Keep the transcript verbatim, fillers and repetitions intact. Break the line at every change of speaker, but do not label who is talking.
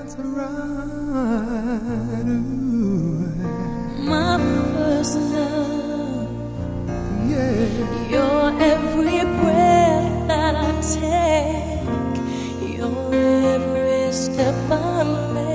right. Ooh.
My first love,
Yeah.
your every breath that I take, your every step I make.